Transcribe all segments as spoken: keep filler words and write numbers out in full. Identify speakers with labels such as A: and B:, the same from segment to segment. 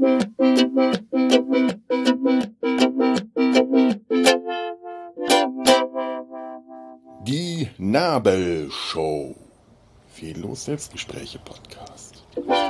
A: Die Nabelshow. Fehllos Selbstgespräche Podcast.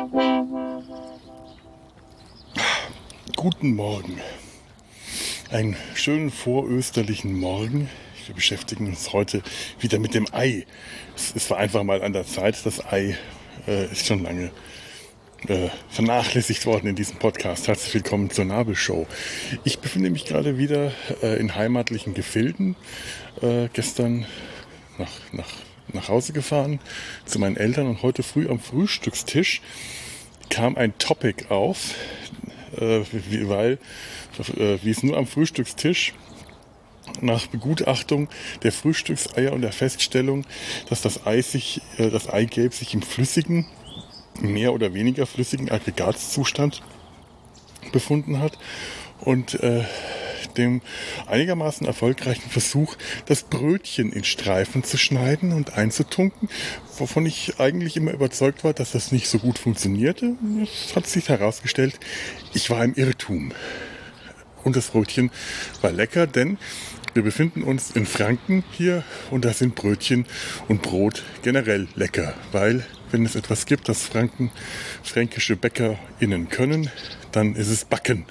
A: Guten Morgen. Einen schönen vorösterlichen Morgen. Wir beschäftigen uns heute wieder mit dem Ei. Es, es war einfach mal an der Zeit. Das Ei äh, ist schon lange äh, vernachlässigt worden in diesem Podcast. Herzlich willkommen zur Nabelshow. Ich befinde mich gerade wieder äh, in heimatlichen Gefilden. Äh, gestern nach, nach, nach Hause gefahren zu meinen Eltern und heute früh am Frühstückstisch kam ein Topic auf, äh, wie, weil, äh, wie es nur am Frühstückstisch nach Begutachtung der Frühstückseier und der Feststellung, dass das, Ei sich, äh, das Eigelb sich im flüssigen, mehr oder weniger flüssigen Aggregatzustand befunden hat und äh, dem einigermaßen erfolgreichen Versuch, das Brötchen in Streifen zu schneiden und einzutunken, wovon ich eigentlich immer überzeugt war, dass das nicht so gut funktionierte. Es hat sich herausgestellt, ich war im Irrtum. Und das Brötchen war lecker, denn wir befinden uns in Franken hier und da sind Brötchen und Brot generell lecker, weil wenn es etwas gibt, das Franken, fränkische BäckerInnen können, dann ist es Backen.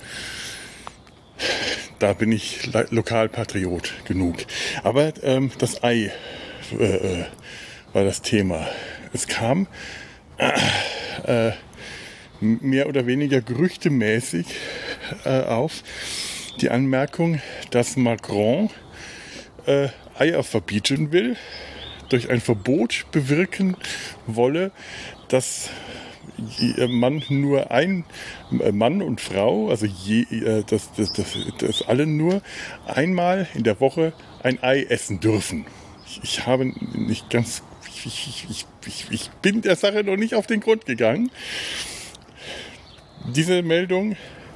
A: Da bin ich Lokalpatriot genug. Aber ähm, das Ei äh, war das Thema. Es kam äh, äh, mehr oder weniger gerüchtemäßig äh, auf die Anmerkung, dass Macron äh, Eier verbieten will, durch ein Verbot bewirken wolle, dass man nur ein Mann und Frau, also je, dass, dass, dass, dass alle nur einmal in der Woche ein Ei essen dürfen. Ich, ich habe nicht ganz, ich, ich, ich, ich, ich bin der Sache noch nicht auf den Grund gegangen. Diese Meldung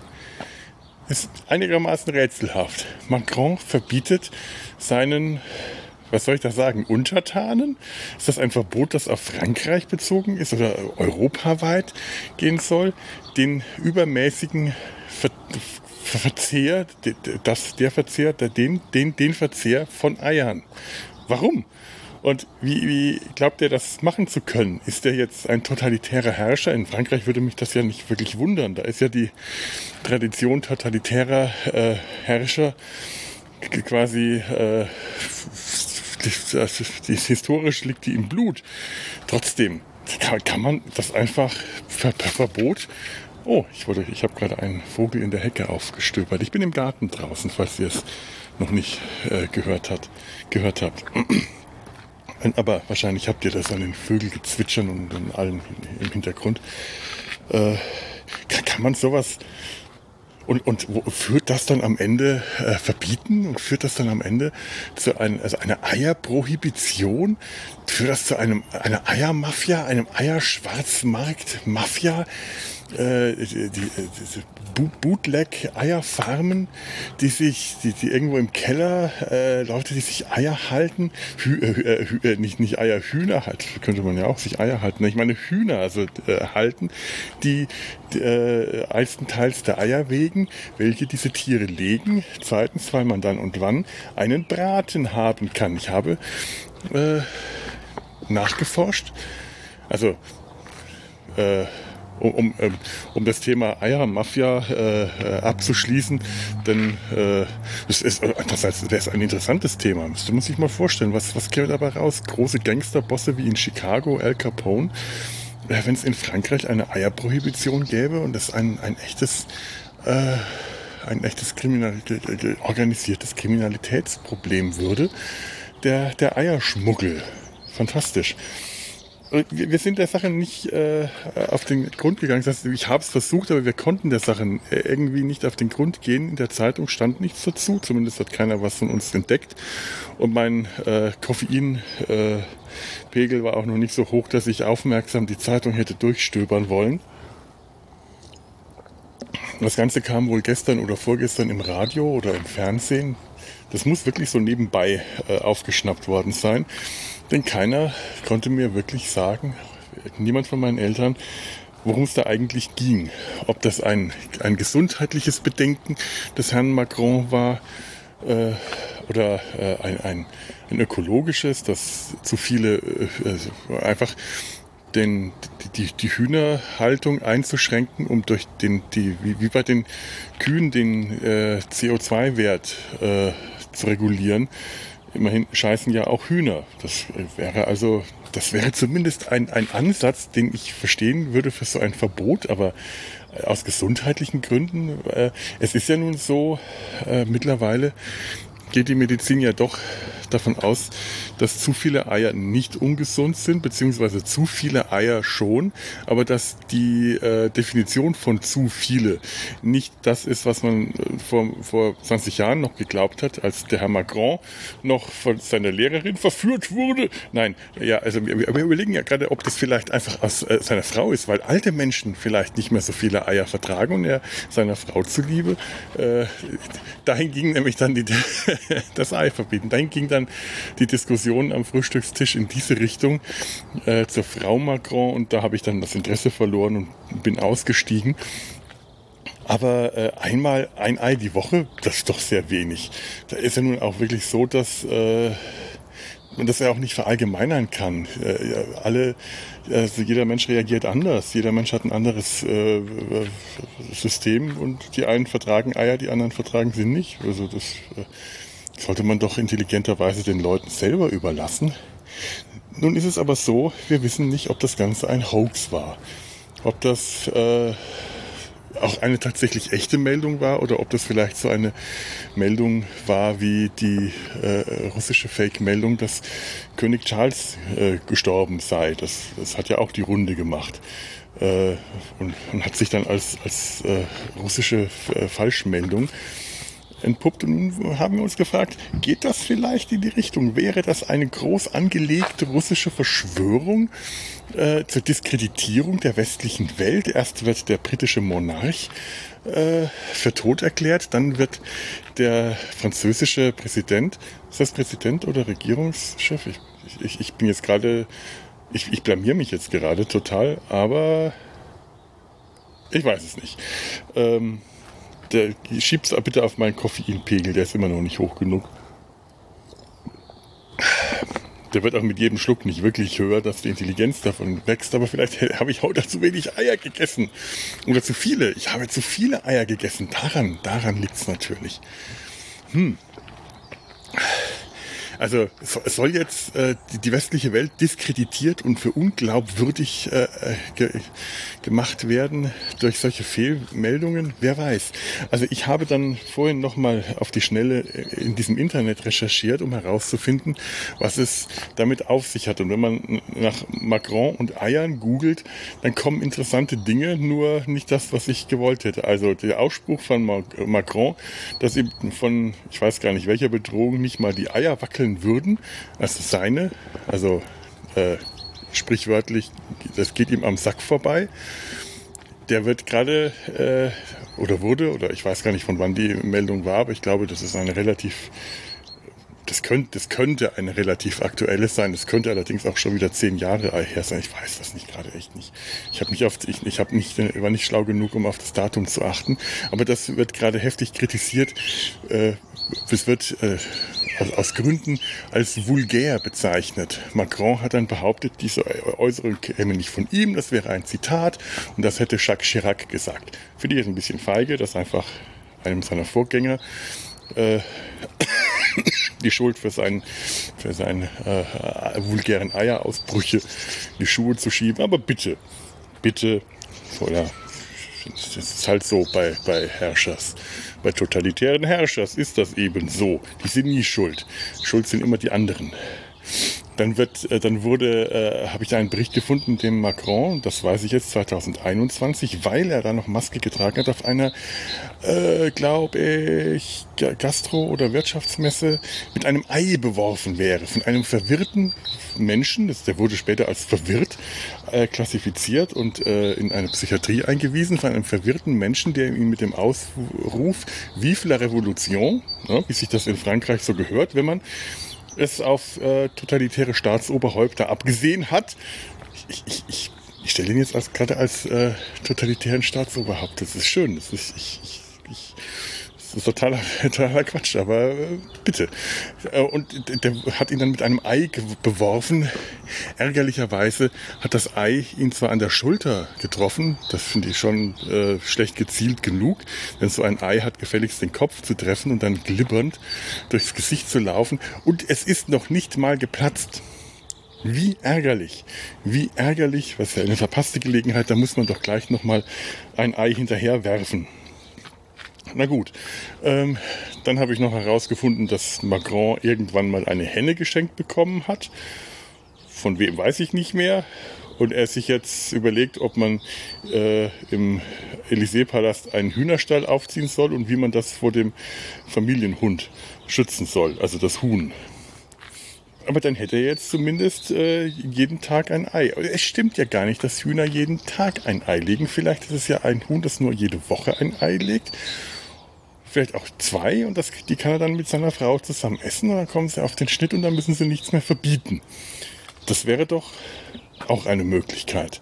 A: ist einigermaßen rätselhaft. Macron verbietet seinen, was soll ich da sagen, Untertanen? Ist das ein Verbot, das auf Frankreich bezogen ist oder europaweit gehen soll? Den übermäßigen Ver Verzehr, das, der Verzehr, den, den, den Verzehr von Eiern. Warum? Und wie, wie glaubt er, das machen zu können? Ist er jetzt ein totalitärer Herrscher? In Frankreich würde mich das ja nicht wirklich wundern. Da ist ja die Tradition totalitärer äh, Herrscher quasi, äh, die, also die, historisch liegt die im Blut. Trotzdem kann, kann man das einfach per, per Verbot. Oh, ich, wurde, ich habe gerade einen Vogel in der Hecke aufgestöbert. Ich bin im Garten draußen, falls ihr es noch nicht äh, gehört, hat, gehört habt. Aber wahrscheinlich habt ihr das an den Vögeln gezwitschern und an allen im Hintergrund. Äh, kann, kann man sowas und, und wo, führt das dann am Ende äh, verbieten und führt das dann am Ende zu einem, also einer Eierprohibition? Führt das zu einem einer Eiermafia, einem Eierschwarzmarkt-Mafia? Äh, die, die, diese Bootleg-Eierfarmen, die sich, die, die irgendwo im Keller, äh, Leute, die sich Eier halten, Hü, äh, Hü, äh, nicht, nicht Eier, Hühner halt, könnte man ja auch sich Eier halten, ich meine Hühner, also äh, halten, die, die äh, einstenteils der Eier wegen, welche diese Tiere legen, zweitens, weil man dann und wann einen Braten haben kann. Ich habe äh, nachgeforscht, also äh, Um, um, um das Thema Eiermafia äh, abzuschließen, denn äh, es ist, andererseits, das ist ein interessantes Thema. Das muss ich mal vorstellen, was, was käme dabei raus? Große Gangsterbosse wie in Chicago, Al Capone, äh, wenn es in Frankreich eine Eierprohibition gäbe und es ein, ein echtes, äh, ein echtes Kriminal organisiertes Kriminalitätsproblem würde, der, der Eierschmuggel. Fantastisch. Wir sind der Sache nicht äh, auf den Grund gegangen. Das heißt, ich habe es versucht, aber wir konnten der Sache irgendwie nicht auf den Grund gehen. In der Zeitung stand nichts dazu. Zumindest hat keiner was von uns entdeckt. Und mein äh, Koffeinpegel äh, war auch noch nicht so hoch, dass ich aufmerksam die Zeitung hätte durchstöbern wollen. Das Ganze kam wohl gestern oder vorgestern im Radio oder im Fernsehen. Das muss wirklich so nebenbei äh, aufgeschnappt worden sein. Denn keiner konnte mir wirklich sagen, niemand von meinen Eltern, worum es da eigentlich ging. Ob das ein, ein gesundheitliches Bedenken des Herrn Macron war äh, oder äh, ein, ein, ein ökologisches, dass zu viele äh, einfach den, die, die Hühnerhaltung einzuschränken, um durch den, die, wie, wie bei den Kühen den äh, C O zwei Wert äh, zu regulieren. Immerhin scheißen ja auch Hühner. Das wäre also, das wäre zumindest ein, ein Ansatz, den ich verstehen würde für so ein Verbot, aber aus gesundheitlichen Gründen, äh, es ist ja nun so, äh, mittlerweile geht die Medizin ja doch davon aus, dass zu viele Eier nicht ungesund sind, beziehungsweise zu viele Eier schon, aber dass die äh, Definition von zu viele nicht das ist, was man vor, vor zwanzig Jahren noch geglaubt hat, als der Herr Macron noch von seiner Lehrerin verführt wurde. Nein, ja, also wir, wir überlegen ja gerade, ob das vielleicht einfach aus äh, seiner Frau ist, weil alte Menschen vielleicht nicht mehr so viele Eier vertragen und er seiner Frau zuliebe, äh, dahin ging nämlich dann die, das Ei verbieten. Dahin ging dann die Diskussion am Frühstückstisch in diese Richtung äh, zur Frau Macron und da habe ich dann das Interesse verloren und bin ausgestiegen. Aber äh, einmal ein Ei die Woche, das ist doch sehr wenig. Da ist ja nun auch wirklich so, dass äh, man das ja auch nicht verallgemeinern kann. Äh, ja, alle, also jeder Mensch reagiert anders. Jeder Mensch hat ein anderes äh, System und die einen vertragen Eier, die anderen vertragen sie nicht. Also das äh, sollte man doch intelligenterweise den Leuten selber überlassen. Nun ist es aber so, wir wissen nicht, ob das Ganze ein Hoax war. Ob das äh, auch eine tatsächlich echte Meldung war oder ob das vielleicht so eine Meldung war wie die äh, russische Fake-Meldung, dass König Charles äh, gestorben sei. Das, das hat ja auch die Runde gemacht. Äh, und, und hat sich dann als, als äh, russische äh, Falschmeldung entpuppt. Und nun haben wir uns gefragt, geht das vielleicht in die Richtung? Wäre das eine groß angelegte russische Verschwörung äh, zur Diskreditierung der westlichen Welt? Erst wird der britische Monarch äh, für tot erklärt, dann wird der französische Präsident, ist das Präsident oder Regierungschef? Ich, ich, ich bin jetzt gerade, ich, ich blamier mich jetzt gerade total, aber ich weiß es nicht. Ähm, Der, schieb's bitte auf meinen Koffeinpegel, der ist immer noch nicht hoch genug. Der wird auch mit jedem Schluck nicht wirklich höher, dass die Intelligenz davon wächst, aber vielleicht habe ich heute zu wenig Eier gegessen. Oder zu viele. Ich habe zu viele Eier gegessen. Daran, daran liegt's natürlich. Hm. Also es soll jetzt äh, die, die westliche Welt diskreditiert und für unglaubwürdig äh, ge gemacht werden durch solche Fehlmeldungen. Wer weiß. Also ich habe dann vorhin nochmal auf die Schnelle in diesem Internet recherchiert, um herauszufinden, was es damit auf sich hat. Und wenn man nach Macron und Eiern googelt, dann kommen interessante Dinge, nur nicht das, was ich gewollt hätte. Also der Ausspruch von Macron, dass ihm von, ich weiß gar nicht welcher Bedrohung, nicht mal die Eier wackeln würden, also seine, also äh, sprichwörtlich, das geht ihm am Sack vorbei. Der wird gerade äh, oder wurde, oder ich weiß gar nicht, von wann die Meldung war, aber ich glaube, das ist eine relativ, das könnte, das könnte eine relativ aktuelle sein. Das könnte allerdings auch schon wieder zehn Jahre her sein. Ich weiß das nicht gerade echt nicht. Ich habe nicht auf, ich, ich habe nicht, war nicht schlau genug, um auf das Datum zu achten. Aber das wird gerade heftig kritisiert. Äh, es wird äh, aus Gründen als vulgär bezeichnet. Macron hat dann behauptet, diese Äußerung käme nicht von ihm, das wäre ein Zitat und das hätte Jacques Chirac gesagt. Finde ich jetzt ein bisschen feige, dass einfach einem seiner Vorgänger äh, die Schuld für seinen, für seine äh, vulgären Eierausbrüche in die Schuhe zu schieben. Aber bitte, bitte, so, ja, das ist halt so bei, bei Herrschers. Bei totalitären Herrschers ist das eben so. Die sind nie schuld. Schuld sind immer die anderen. Dann wird, äh, dann wurde, äh, habe ich da einen Bericht gefunden, in dem Macron, das weiß ich jetzt, zwanzig einundzwanzig, weil er da noch Maske getragen hat, auf einer, äh, glaube ich, Gastro- oder Wirtschaftsmesse mit einem Ei beworfen wäre. Von einem verwirrten Menschen, das, der wurde später als verwirrt äh, klassifiziert und äh, in eine Psychiatrie eingewiesen, von einem verwirrten Menschen, der ihn mit dem Ausruf Vive la Révolution, ja, wie sich das in Frankreich so gehört, wenn man es auf äh, totalitäre Staatsoberhäupter abgesehen hat. Ich, ich, ich, ich stelle ihn jetzt als, gerade als äh, totalitären Staatsoberhaupt. Das ist schön. Das ist, ich, ich, ich, das ist totaler, totaler Quatsch, aber äh, bitte. Äh, und der hat ihn dann mit einem Ei beworfen. Ärgerlicherweise hat das Ei ihn zwar an der Schulter getroffen, das finde ich schon äh, schlecht gezielt genug, denn so ein Ei hat gefälligst den Kopf zu treffen und dann glibbernd durchs Gesicht zu laufen. Und es ist noch nicht mal geplatzt. Wie ärgerlich, wie ärgerlich, was ja eine verpasste Gelegenheit, da muss man doch gleich nochmal ein Ei hinterher werfen. Na gut, ähm, dann habe ich noch herausgefunden, dass Macron irgendwann mal eine Henne geschenkt bekommen hat. Von wem weiß ich nicht mehr. Und er sich jetzt überlegt, ob man äh, im Élysée-Palast einen Hühnerstall aufziehen soll und wie man das vor dem Familienhund schützen soll, also das Huhn. Aber dann hätte er jetzt zumindest äh, jeden Tag ein Ei. Es stimmt ja gar nicht, dass Hühner jeden Tag ein Ei legen. Vielleicht ist es ja ein Huhn, das nur jede Woche ein Ei legt. Vielleicht auch zwei. Und das, die kann er dann mit seiner Frau zusammen essen. Und dann kommen sie auf den Schnitt und dann müssen sie nichts mehr verbieten. Das wäre doch auch eine Möglichkeit.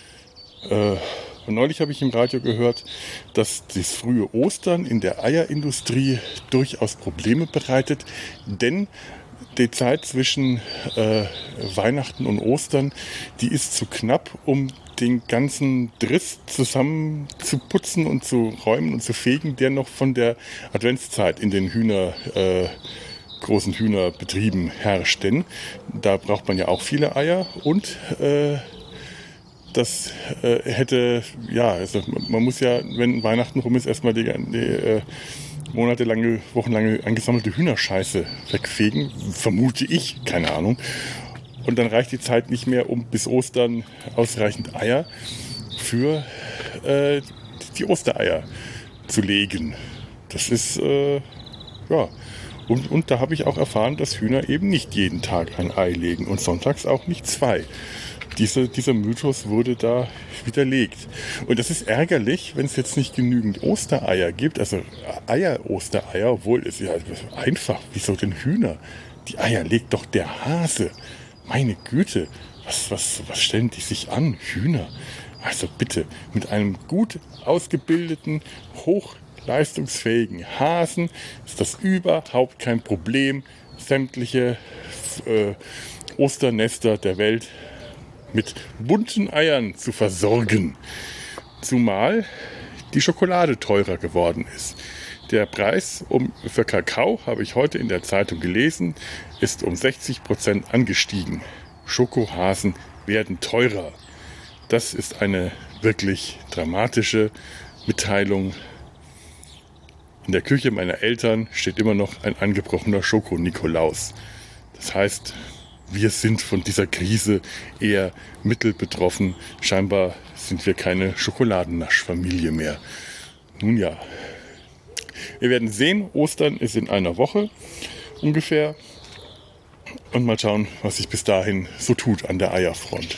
A: Äh, und neulich habe ich im Radio gehört, dass das frühe Ostern in der Eierindustrie durchaus Probleme bereitet. Denn die Zeit zwischen äh, Weihnachten und Ostern, die ist zu knapp, um den ganzen Driss zusammen zu putzen und zu räumen und zu fegen, der noch von der Adventszeit in den Hühner, äh, großen Hühnerbetrieben herrscht. Denn da braucht man ja auch viele Eier und äh, das äh, hätte, ja, also man muss ja, wenn Weihnachten rum ist, erstmal die, die äh, monatelange, wochenlange angesammelte Hühnerscheiße wegfegen, vermute ich, keine Ahnung. Und dann reicht die Zeit nicht mehr, um bis Ostern ausreichend Eier für äh, die Ostereier zu legen. Das ist, äh, ja. Und, und da habe ich auch erfahren, dass Hühner eben nicht jeden Tag ein Ei legen und sonntags auch nicht zwei. Diese, dieser Mythos wurde da widerlegt. Und das ist ärgerlich, wenn es jetzt nicht genügend Ostereier gibt. Also Eier-Ostereier, obwohl es ja einfach, wieso denn Hühner? Die Eier legt doch der Hase. Meine Güte, was, was, was stellen die sich an? Hühner. Also bitte, mit einem gut ausgebildeten, hochleistungsfähigen Hasen ist das überhaupt kein Problem, sämtliche äh, Osternester der Welt mit bunten Eiern zu versorgen. Zumal die Schokolade teurer geworden ist. Der Preis um, für Kakao, habe ich heute in der Zeitung gelesen, ist um sechzig Prozent angestiegen. Schokohasen werden teurer. Das ist eine wirklich dramatische Mitteilung. In der Küche meiner Eltern steht immer noch ein angebrochener Schoko-Nikolaus. Das heißt, wir sind von dieser Krise eher mittelbetroffen. Scheinbar sind wir keine Schokoladennaschfamilie mehr. Nun ja, wir werden sehen. Ostern ist in einer Woche ungefähr. Und mal schauen, was sich bis dahin so tut an der Eierfront.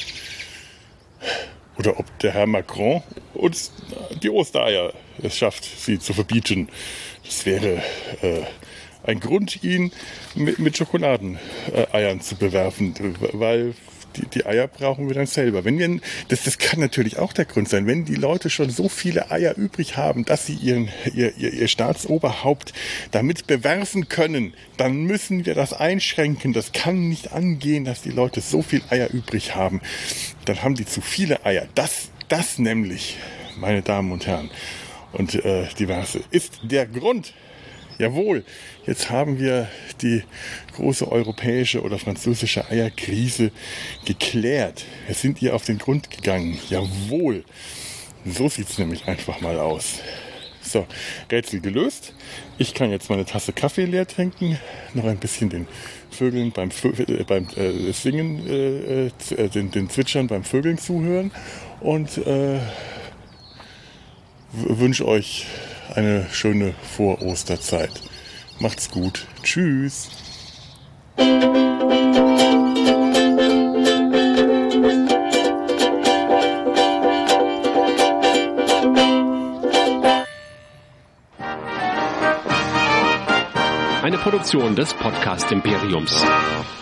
A: Oder ob der Herr Macron uns die Ostereier es schafft, sie zu verbieten. Das wäre äh, ein Grund, ihn mit, mit Schokoladeneiern zu bewerfen, weil die, die Eier brauchen wir dann selber. Wenn wir, das, das kann natürlich auch der Grund sein, wenn die Leute schon so viele Eier übrig haben, dass sie ihren, ihr, ihr, ihr Staatsoberhaupt damit bewerfen können, dann müssen wir das einschränken. Das kann nicht angehen, dass die Leute so viel Eier übrig haben. Dann haben die zu viele Eier. Das, das nämlich, meine Damen und Herren und äh, diverse, ist der Grund. Jawohl, jetzt haben wir die große europäische oder französische Eierkrise geklärt. Wir sind ihr auf den Grund gegangen. Jawohl, so sieht es nämlich einfach mal aus. So, Rätsel gelöst. Ich kann jetzt meine Tasse Kaffee leer trinken, noch ein bisschen den Vögeln beim, Vö- äh, beim äh, Singen, äh, äh, den, den Zwitschern beim Vögeln zuhören und äh, w- wünsche euch eine schöne Vor-Osterzeit. Macht's gut. Tschüss.
B: Eine Produktion des Podcast Imperiums.